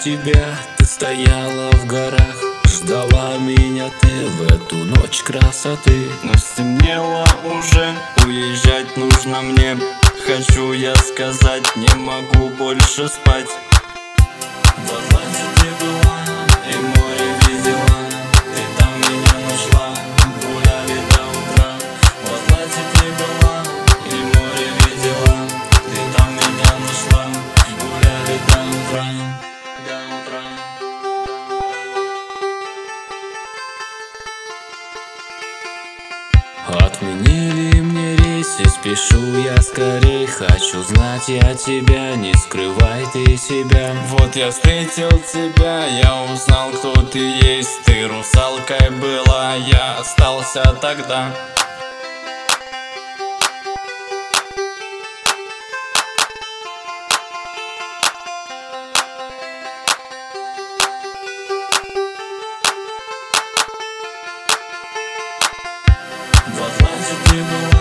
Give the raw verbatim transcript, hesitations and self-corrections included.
тебя, ты стояла в горах, ждала меня ты в эту ночь красоты. Но стемнело уже, уезжать нужно мне. Хочу я сказать, не могу больше спать. В Атланте ты была и море видела, ты там меня нашла, гуляли до утра. В Атланте ты была и море видела, ты там меня нашла, гуляли до утра, до утра. Отменили мне рейс и спешу я скорей. Хочу знать я тебя, не скрывай ты себя. Вот я встретил тебя, я узнал, кто ты есть. Ты русалкой была, я остался тогда. В Атланте ты была